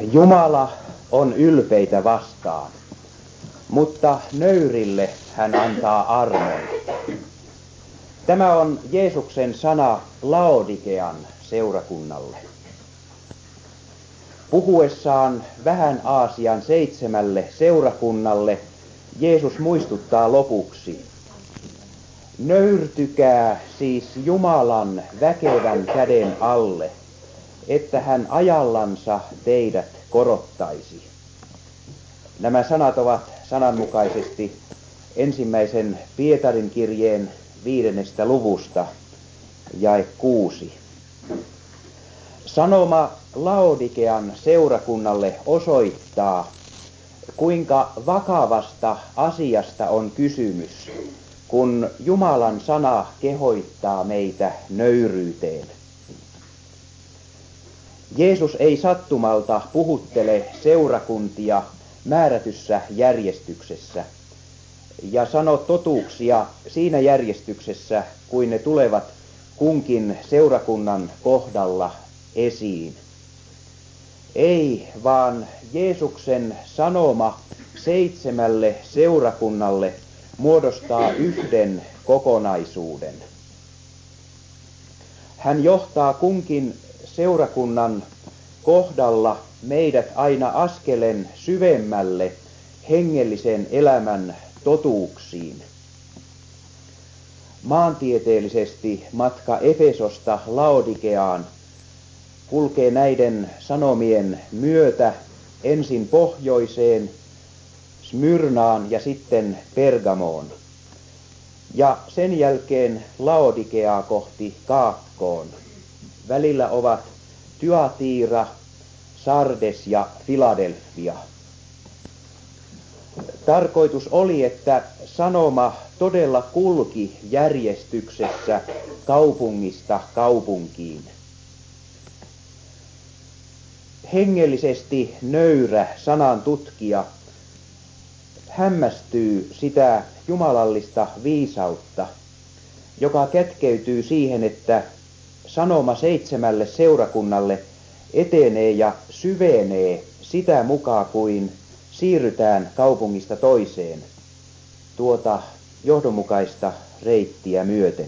Jumala on ylpeitä vastaan, mutta nöyrille hän antaa armon. Tämä on Jeesuksen sana Laodikean seurakunnalle. Puhuessaan vähän Aasian 7 seurakunnalle Jeesus muistuttaa lopuksi: nöyrtykää siis Jumalan väkevän käden alle, että hän ajallansa teidät korottaisi. Nämä sanat ovat sananmukaisesti ensimmäisen Pietarin kirjeen 5. luvusta, jae 6. Sanoma Laodikean seurakunnalle osoittaa, kuinka vakavasta asiasta on kysymys, kun Jumalan sana kehoittaa meitä nöyryyteen. Jeesus ei sattumalta puhuttele seurakuntia määrätyssä järjestyksessä ja sano totuuksia siinä järjestyksessä, kuin ne tulevat kunkin seurakunnan kohdalla esiin. Ei, vaan Jeesuksen sanoma 7 seurakunnalle muodostaa yhden kokonaisuuden. Hän johtaa kunkin seurakunnan kohdalla meidät aina askelen syvemmälle hengellisen elämän totuuksiin. Maantieteellisesti matka Efesosta Laodikeaan kulkee näiden sanomien myötä ensin pohjoiseen, Smyrnaan ja sitten Pergamoon. Ja sen jälkeen Laodikeaa kohti kaakkoon. Välillä ovat Thyatira, Sardes ja Filadelfia. Tarkoitus oli, että sanoma todella kulki järjestyksessä kaupungista kaupunkiin. Hengellisesti nöyrä sanan tutkija hämmästyy sitä jumalallista viisautta, joka kätkeytyy siihen, että sanoma 7 seurakunnalle etenee ja syvenee sitä mukaa, kuin siirrytään kaupungista toiseen, tuota johdonmukaista reittiä myöten.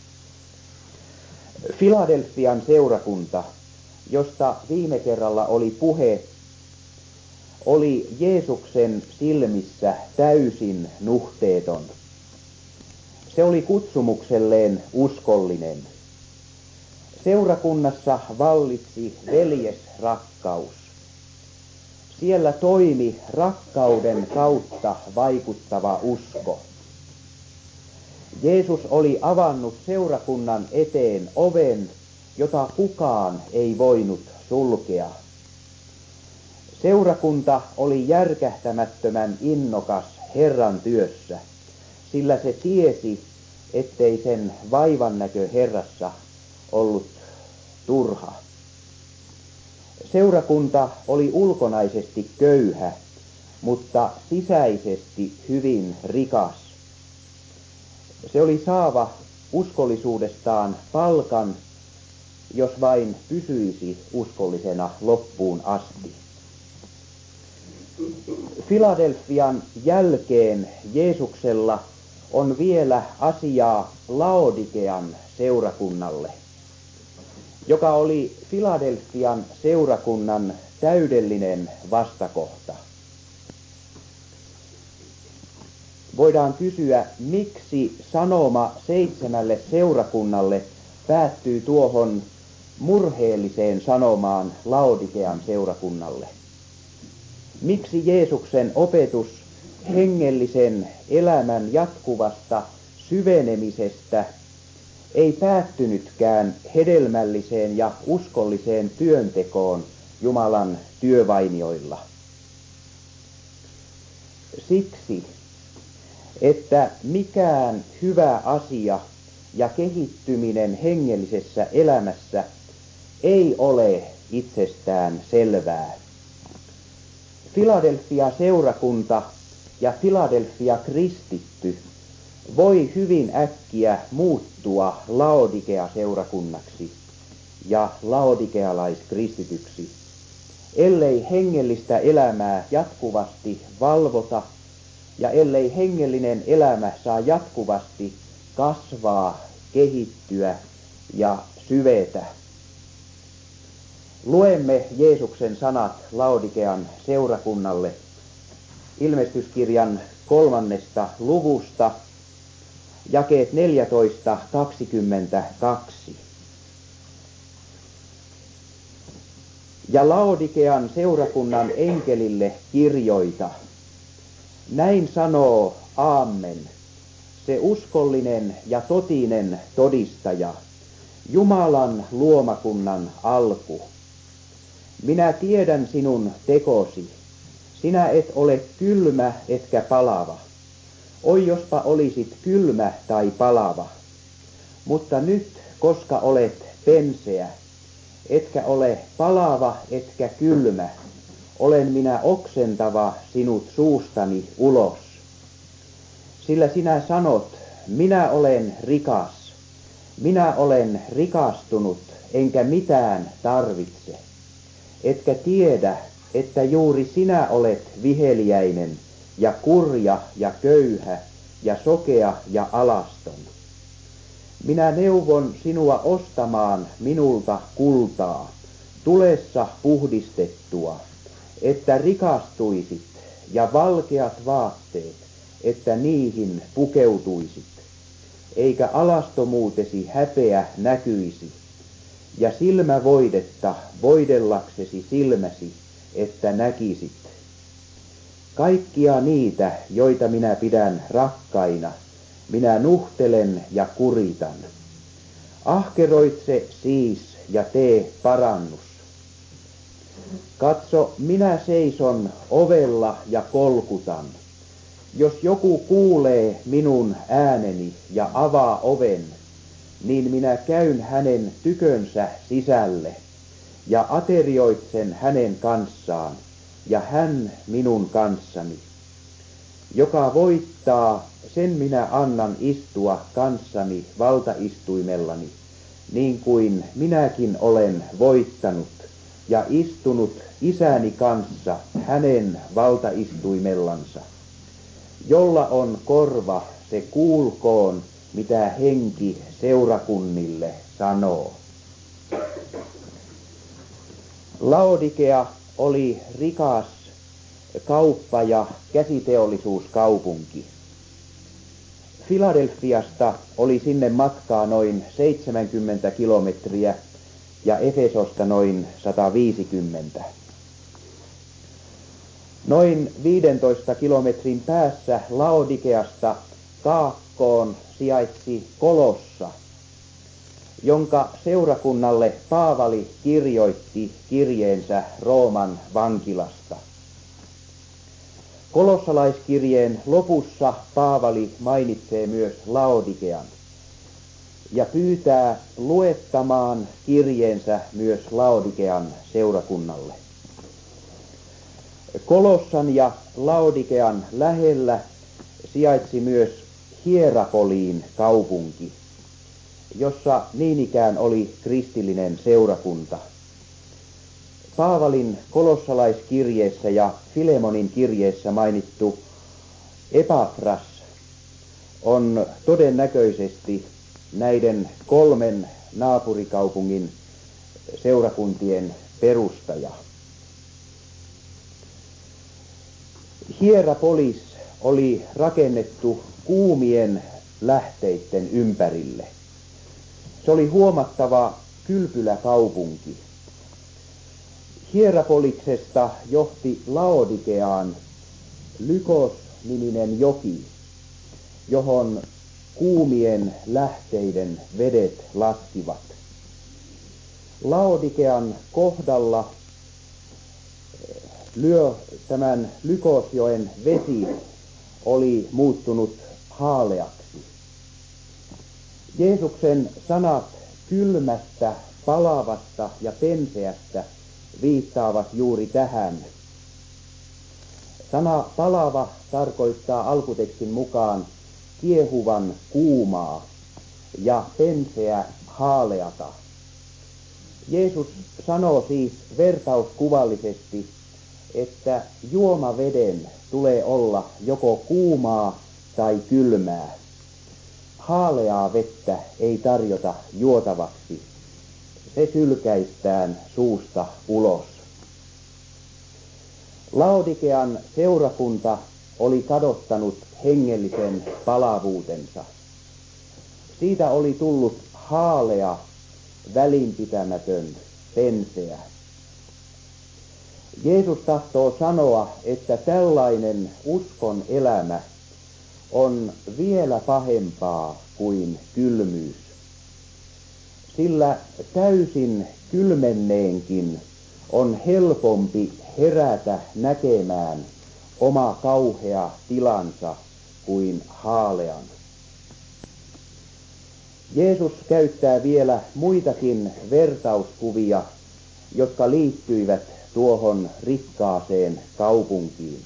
Filadelfian seurakunta, josta viime kerralla oli puhe, oli Jeesuksen silmissä täysin nuhteeton. Se oli kutsumukselleen uskollinen. Seurakunnassa vallitsi veljesrakkaus. Siellä toimi rakkauden kautta vaikuttava usko. Jeesus oli avannut seurakunnan eteen oven, jota kukaan ei voinut sulkea. Seurakunta oli järkähtämättömän innokas Herran työssä, sillä se tiesi, ettei sen vaivannäkö Herrassa ollut turha. Seurakunta oli ulkonaisesti köyhä, mutta sisäisesti hyvin rikas. Se oli saava uskollisuudestaan palkan, jos vain pysyisi uskollisena loppuun asti. Filadelfian jälkeen Jeesuksella on vielä asiaa Laodikean seurakunnalle, joka oli Filadelfian seurakunnan täydellinen vastakohta. Voidaan kysyä, miksi sanoma 7 seurakunnalle päättyy tuohon murheelliseen sanomaan Laodikean seurakunnalle. Miksi Jeesuksen opetus hengellisen elämän jatkuvasta syvenemisestä ei päättynytkään hedelmälliseen ja uskolliseen työntekoon Jumalan työvainioilla? Siksi, että mikään hyvä asia ja kehittyminen hengellisessä elämässä ei ole itsestään selvää. Filadelfia-seurakunta ja Filadelfia-kristitty voi hyvin äkkiä muuttua Laodikea-seurakunnaksi ja laodikealaiskristityksi, ellei hengellistä elämää jatkuvasti valvota ja ellei hengellinen elämä saa jatkuvasti kasvaa, kehittyä ja syvetä. Luemme Jeesuksen sanat Laodikean seurakunnalle Ilmestyskirjan 3. luvusta, jakeet 14-22. Ja Laodikean seurakunnan enkelille kirjoita. Näin sanoo Aamen, se uskollinen ja totinen todistaja, Jumalan luomakunnan alku. Minä tiedän sinun tekosi. Sinä et ole kylmä etkä palava. Oi jospa olisit kylmä tai palava. Mutta nyt, koska olet penseä, etkä ole palava etkä kylmä, olen minä oksentava sinut suustani ulos. Sillä sinä sanot, minä olen rikas, minä olen rikastunut, enkä mitään tarvitse. Etkä tiedä, että juuri sinä olet viheliäinen ja kurja ja köyhä ja sokea ja alaston. Minä neuvon sinua ostamaan minulta kultaa, tulessa puhdistettua, että rikastuisit, ja valkeat vaatteet, että niihin pukeutuisit, eikä alastomuutesi häpeä näkyisi, ja silmävoidetta voidellaksesi silmäsi, että näkisit. Kaikkia niitä, joita minä pidän rakkaina, minä nuhtelen ja kuritan. Ahkeroitse siis ja tee parannus. Katso, minä seison ovella ja kolkutan. Jos joku kuulee minun ääneni ja avaa oven, niin minä käyn hänen tykönsä sisälle ja aterioitsen hänen kanssaan ja hän minun kanssani. Joka voittaa, sen minä annan istua kanssani valtaistuimellani, niin kuin minäkin olen voittanut ja istunut isäni kanssa hänen valtaistuimellansa. Jolla on korva, se kuulkoon, mitä henki seurakunnille sanoo. Laodikea oli rikas kauppa- ja käsiteollisuuskaupunki. Filadelfiasta oli sinne matkaa noin 70 kilometriä ja Efesosta noin 150. Noin 15 kilometrin päässä Laodikeasta kaakkoon sijaitsi Kolossa, jonka seurakunnalle Paavali kirjoitti kirjeensä Rooman vankilasta. Kolossalaiskirjeen lopussa Paavali mainitsee myös Laodikean ja pyytää luettamaan kirjeensä myös Laodikean seurakunnalle. Kolossan ja Laodikean lähellä sijaitsi myös Hierapoliin kaupunki, jossa niin ikään oli kristillinen seurakunta. Paavalin kolossalaiskirjeessä ja Filemonin kirjeessä mainittu Epafras on todennäköisesti näiden 3 naapurikaupungin seurakuntien perustaja. Hierapolis oli rakennettu kuumien lähteiden ympärille. Se oli huomattava kylpyläkaupunki. Hierapoliksesta johti Laodikeaan Lykos-niminen joki, johon kuumien lähteiden vedet laskivat. Laodikean kohdalla tämän Lykosjoen vesi oli muuttunut haaleaksi. Jeesuksen sanat kylmästä, palavasta ja penseästä viittaavat juuri tähän. Sana palava tarkoittaa alkutekstin mukaan kiehuvan kuumaa ja penseä haaleata. Jeesus sanoo siis vertauskuvallisesti, että juomaveden tulee olla joko kuumaa tai kylmää. Haaleaa vettä ei tarjota juotavaksi. Se sylkäistään suusta ulos. Laodikean seurakunta oli kadottanut hengellisen palavuutensa. Siitä oli tullut haalea, välinpitämätön, penseä. Jeesus tahtoo sanoa, että tällainen uskon elämä on vielä pahempaa kuin kylmyys. Sillä täysin kylmenneenkin on helpompi herätä näkemään oma kauhea tilansa kuin haalean. Jeesus käyttää vielä muitakin vertauskuvia, jotka liittyivät tuohon rikkaaseen kaupunkiin.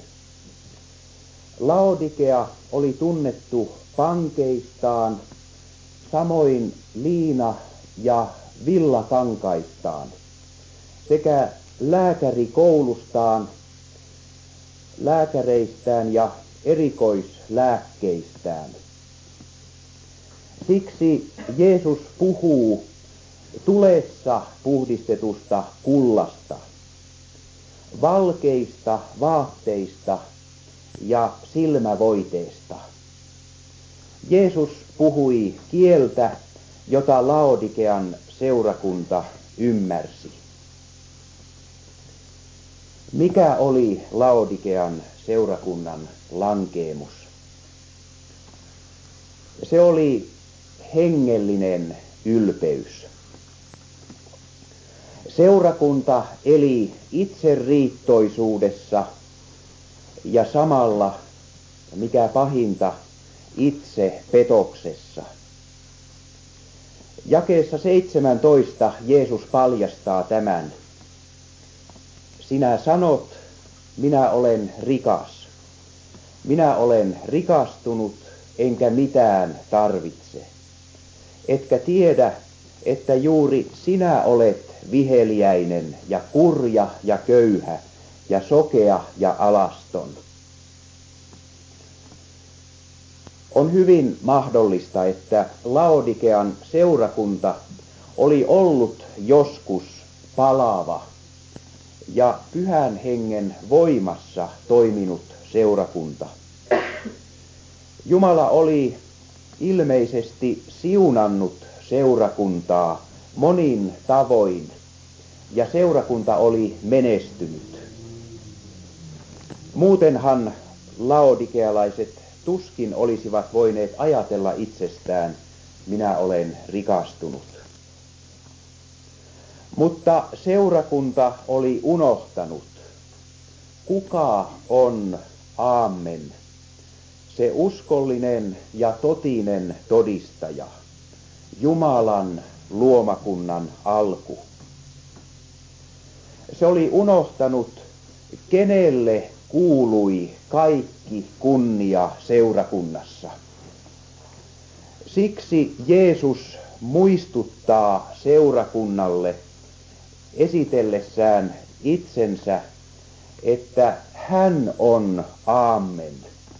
Laodikea oli tunnettu pankeistaan, samoin liina- ja villakankaistaan, sekä lääkärikoulustaan, lääkäreistään ja erikoislääkkeistään. Siksi Jeesus puhuu tulessa puhdistetusta kullasta, valkeista vaatteista ja silmävoiteesta. Jeesus puhui kieltä, jota Laodikean seurakunta ymmärsi. Mikä oli Laodikean seurakunnan lankeemus? Se oli hengellinen ylpeys. Seurakunta eli itseriittoisuudessa ja samalla, mikä pahinta, itse petoksessa. Jakeessa 17 Jeesus paljastaa tämän. Sinä sanot, minä olen rikas. Minä olen rikastunut, enkä mitään tarvitse. Etkä tiedä, että juuri sinä olet viheliäinen ja kurja ja köyhä ja sokea ja alaston. On hyvin mahdollista, että Laodikean seurakunta oli ollut joskus palava ja Pyhän Hengen voimassa toiminut seurakunta. Jumala oli ilmeisesti siunannut seurakuntaa monin tavoin ja seurakunta oli menestynyt. Muutenhan laodikealaiset tuskin olisivat voineet ajatella itsestään, minä olen rikastunut. Mutta seurakunta oli unohtanut, kuka on Aamen, se uskollinen ja totinen todistaja, Jumalan luomakunnan alku. Se oli unohtanut, kenelle kuului kaikki kunnia seurakunnassa. Siksi Jeesus muistuttaa seurakunnalle esitellessään itsensä, että hän on Aamen,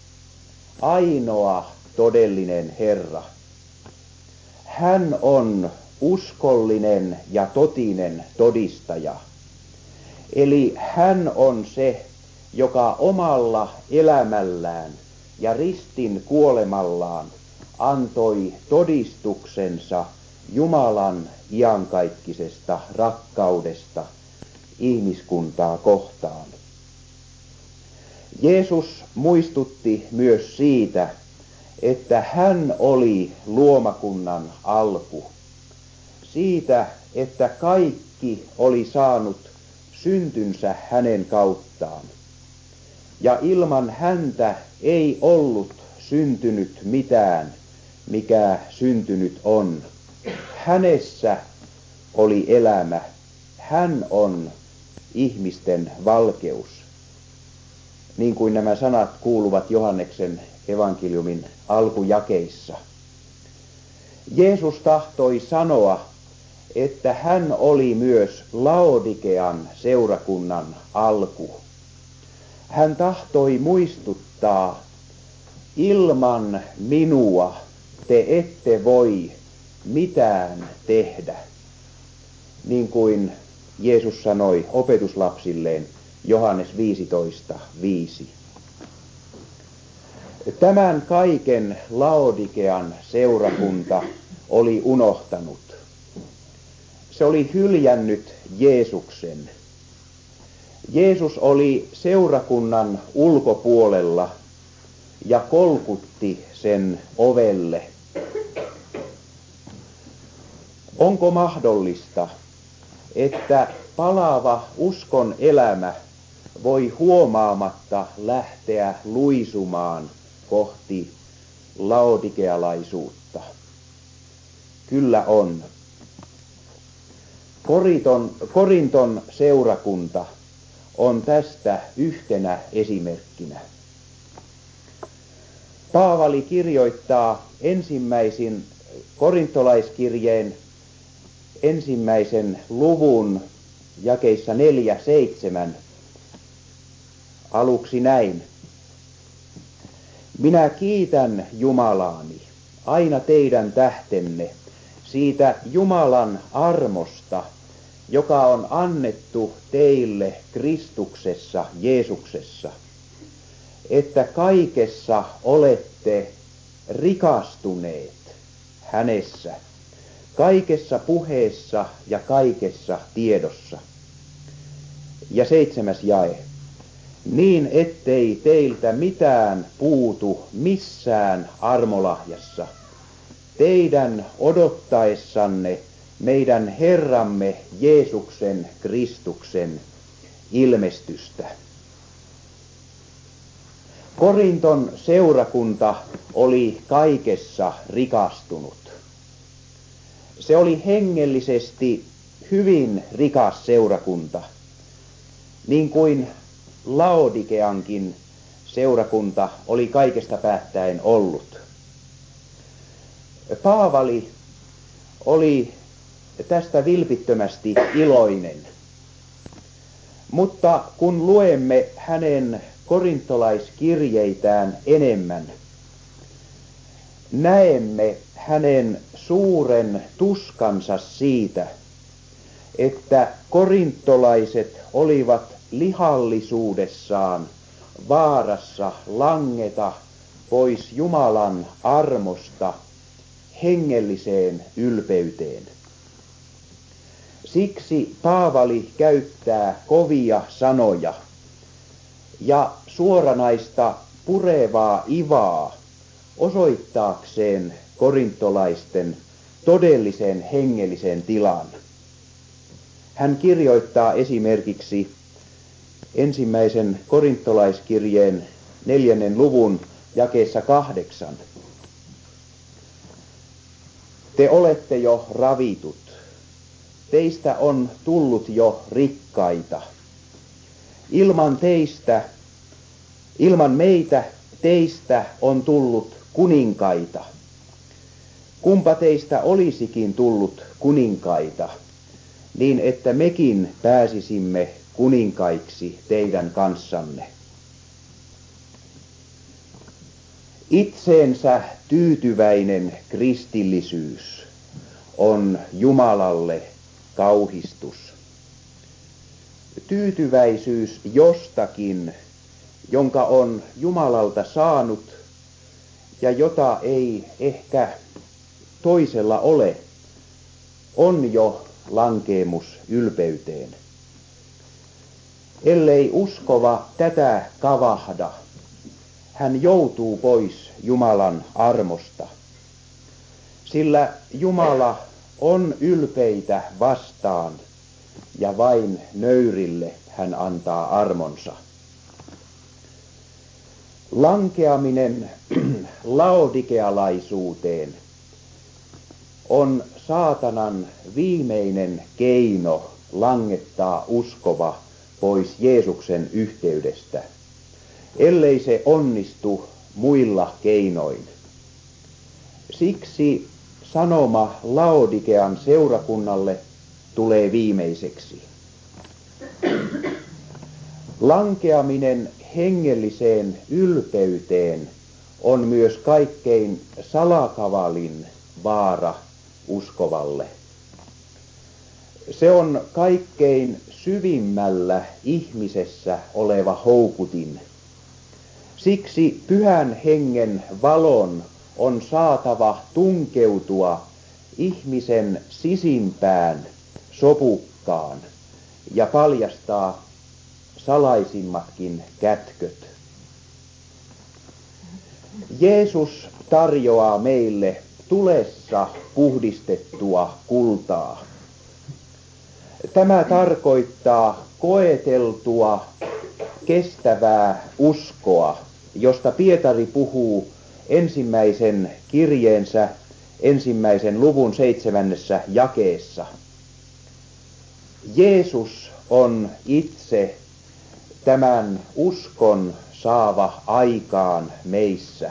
ainoa todellinen Herra. Hän on uskollinen ja totinen todistaja. Eli hän on se, joka omalla elämällään ja ristin kuolemallaan antoi todistuksensa Jumalan iankaikkisesta rakkaudesta ihmiskuntaa kohtaan. Jeesus muistutti myös siitä, että hän oli luomakunnan alku. Siitä, että kaikki oli saanut syntynsä hänen kauttaan. Ja ilman häntä ei ollut syntynyt mitään, mikä syntynyt on. Hänessä oli elämä. Hän on ihmisten valkeus. Niin kuin nämä sanat kuuluvat Johanneksen evankeliumin alkujakeissa. Jeesus tahtoi sanoa, että hän oli myös Laodikean seurakunnan alku. Hän tahtoi muistuttaa, ilman minua te ette voi mitään tehdä, niin kuin Jeesus sanoi opetuslapsilleen Johannes 15:5. Tämän kaiken Laodikean seurakunta oli unohtanut. Se oli hyljännyt Jeesuksen. Jeesus oli seurakunnan ulkopuolella ja kolkutti sen ovelle. Onko mahdollista, että palava uskon elämä voi huomaamatta lähteä luisumaan kohti laodikealaisuutta? Kyllä on. Korinton seurakunta on tästä yhtenä esimerkkinä. Paavali kirjoittaa ensimmäisen korintolaiskirjeen 1. luvun jakeissa 4-7 aluksi näin. Minä kiitän Jumalaani aina teidän tähtenne siitä Jumalan armosta, joka on annettu teille Kristuksessa Jeesuksessa, että kaikessa olette rikastuneet hänessä, kaikessa puheessa ja kaikessa tiedossa. Ja 7. jae. Niin ettei teiltä mitään puutu missään armolahjassa, teidän odottaessanne meidän Herramme Jeesuksen Kristuksen ilmestystä. Korinton seurakunta oli kaikessa rikastunut. Se oli hengellisesti hyvin rikas seurakunta, niin kuin Laodikeankin seurakunta oli kaikesta päättäen ollut. Paavali oli tästä vilpittömästi iloinen, mutta kun luemme hänen korintolaiskirjeitään enemmän, näemme hänen suuren tuskansa siitä, että korintolaiset olivat lihallisuudessaan vaarassa langeta pois Jumalan armosta hengelliseen ylpeyteen. Siksi Paavali käyttää kovia sanoja ja suoranaista purevaa ivaa osoittaakseen korintolaisten todellisen hengellisen tilan. Hän kirjoittaa esimerkiksi 1. korintolaiskirjeen 4. luvun jakeessa 8. Te olette jo ravitut. Teistä on tullut jo rikkaita. Ilman meitä teistä on tullut kuninkaita. Kumpa teistä olisikin tullut kuninkaita, niin että mekin pääsisimme kuninkaiksi teidän kanssanne. Itseensä tyytyväinen kristillisyys on Jumalalle kauhistus. Tyytyväisyys jostakin, jonka on Jumalalta saanut ja jota ei ehkä toisella ole, on jo lankeemus ylpeyteen. Ellei uskova tätä kavahda, hän joutuu pois Jumalan armosta, sillä Jumala on ylpeitä vastaan ja vain nöyrille hän antaa armonsa. Lankeaminen laodikealaisuuteen on saatanan viimeinen keino langettaa uskova pois Jeesuksen yhteydestä, ellei se onnistu muilla keinoin. Siksi sanoma Laodikean seurakunnalle tulee viimeiseksi. Lankeaminen hengelliseen ylpeyteen on myös kaikkein salakavalin vaara uskovalle. Se on kaikkein syvimmällä ihmisessä oleva houkutin. Siksi pyhän hengen valon on saatava tunkeutua ihmisen sisimpään sopukkaan ja paljastaa salaisimmatkin kätköt. Jeesus tarjoaa meille tulessa puhdistettua kultaa. Tämä tarkoittaa koeteltua, kestävää uskoa, josta Pietari puhuu ensimmäisen kirjeensä 1. luvun 7. jakeessa. Jeesus on itse tämän uskon saava aikaan meissä.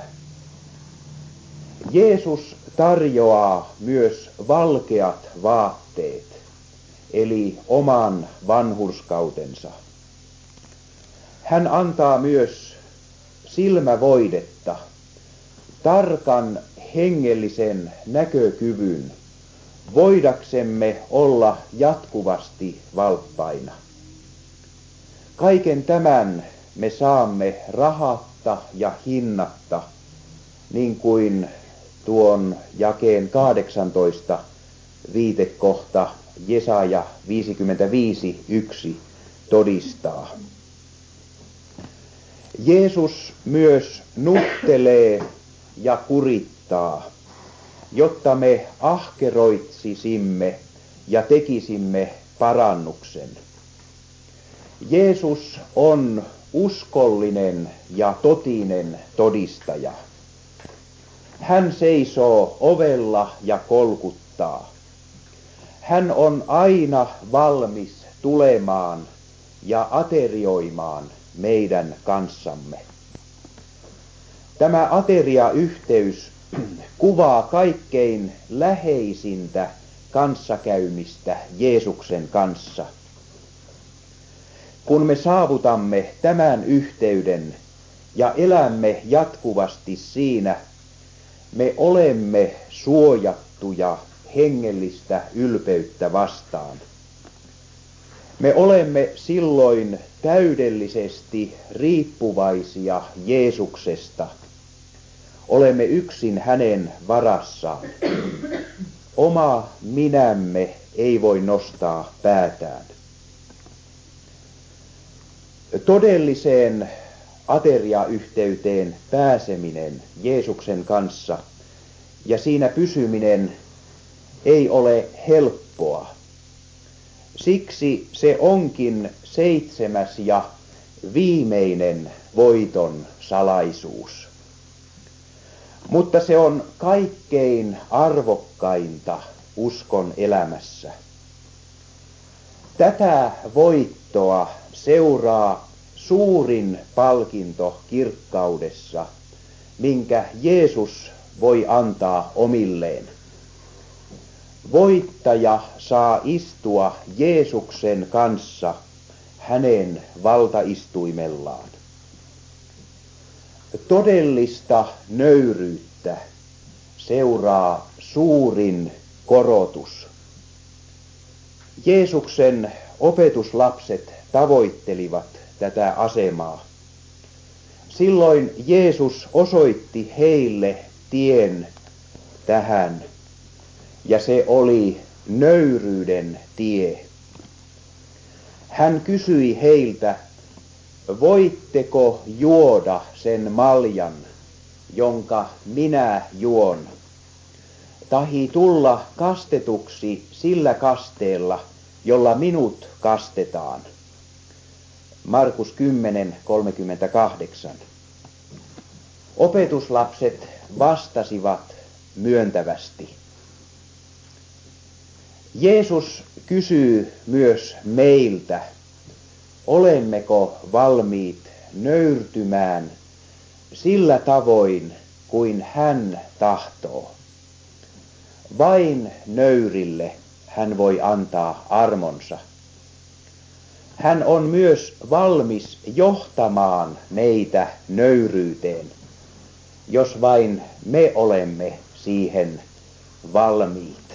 Jeesus tarjoaa myös valkeat vaatteet, eli oman vanhurskautensa. Hän antaa myös silmävoidetta, tarkan hengellisen näkökyvyn, voidaksemme olla jatkuvasti valppaina. Kaiken tämän me saamme rahatta ja hinnatta, niin kuin tuon jakeen 18 viitekohta Jesaja 55:1 todistaa. Jeesus myös nuhtelee ja kurittaa, jotta me ahkeroitsisimme ja tekisimme parannuksen. Jeesus on uskollinen ja totinen todistaja. Hän seisoo ovella ja kolkuttaa. Hän on aina valmis tulemaan ja aterioimaan meidän kanssamme. Tämä ateriayhteys kuvaa kaikkein läheisintä kanssakäymistä Jeesuksen kanssa. Kun me saavutamme tämän yhteyden ja elämme jatkuvasti siinä, me olemme suojattuja hengellistä ylpeyttä vastaan. Me olemme silloin täydellisesti riippuvaisia Jeesuksesta. Olemme yksin hänen varassaan. Oma minämme ei voi nostaa päätään. Todelliseen ateriayhteyteen pääseminen Jeesuksen kanssa ja siinä pysyminen ei ole helppoa. Siksi se onkin 7. ja viimeinen voiton salaisuus. Mutta se on kaikkein arvokkainta uskon elämässä. Tätä voittoa seuraa suurin palkinto kirkkaudessa, minkä Jeesus voi antaa omilleen. Voittaja saa istua Jeesuksen kanssa hänen valtaistuimellaan. Todellista nöyryyttä seuraa suurin korotus. Jeesuksen opetuslapset tavoittelivat tätä asemaa. Silloin Jeesus osoitti heille tien tähän, ja se oli nöyryyden tie. Hän kysyi heiltä, voitteko juoda sen maljan, jonka minä juon, tahi tulla kastetuksi sillä kasteella, jolla minut kastetaan. Markus 10:38. Opetuslapset vastasivat myöntävästi. Jeesus kysyy myös meiltä, olemmeko valmiit nöyrtymään sillä tavoin kuin hän tahtoo. Vain nöyrille hän voi antaa armonsa. Hän on myös valmis johtamaan meitä nöyryyteen, jos vain me olemme siihen valmiit.